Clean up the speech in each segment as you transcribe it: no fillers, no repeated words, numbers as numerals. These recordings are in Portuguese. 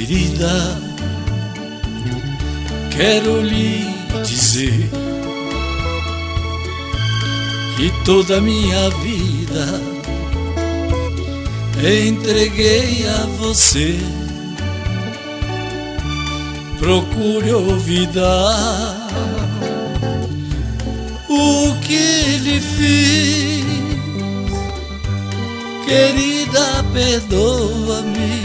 querida, quero lhe dizer que toda a minha vida entreguei a você. Procure olvidar o que lhe fiz. Querida, perdoa-me.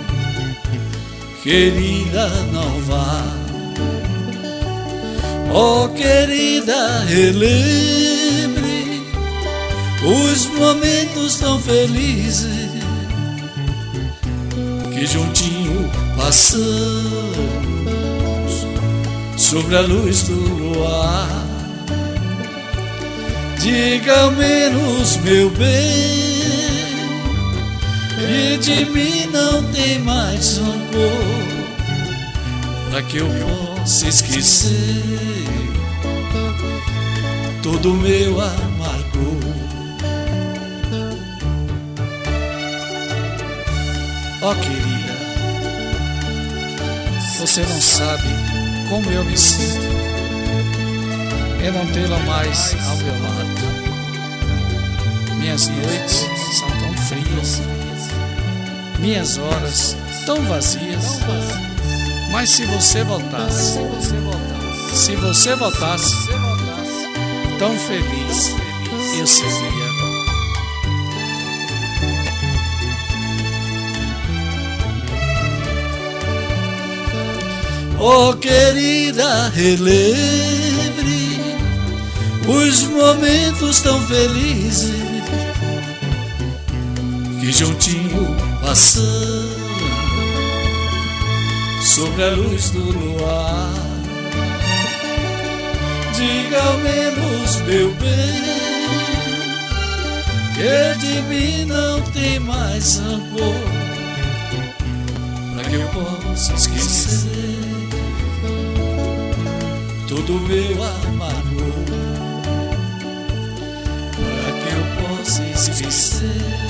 Querida, não vá. Oh, querida, relembre os momentos tão felizes que juntinho passamos sobre a luz do luar. Diga ao menos, meu bem, que de mim não tem mais rancor, pra que eu possa esquecer todo o meu amargor. Ó querida, você não sabe como eu me sinto em não tê-la mais ao meu lado. Minhas noites são tão frias, minhas horas tão vazias. Mas se você voltasse, tão feliz eu seria. Oh, querida, relembre os momentos tão felizes que juntinho passamos sobre a luz do luar. Diga ao menos, meu bem, que de mim não tem mais rancor, pra que eu possa esquecer todo o meu amargor, para que eu possa esquecer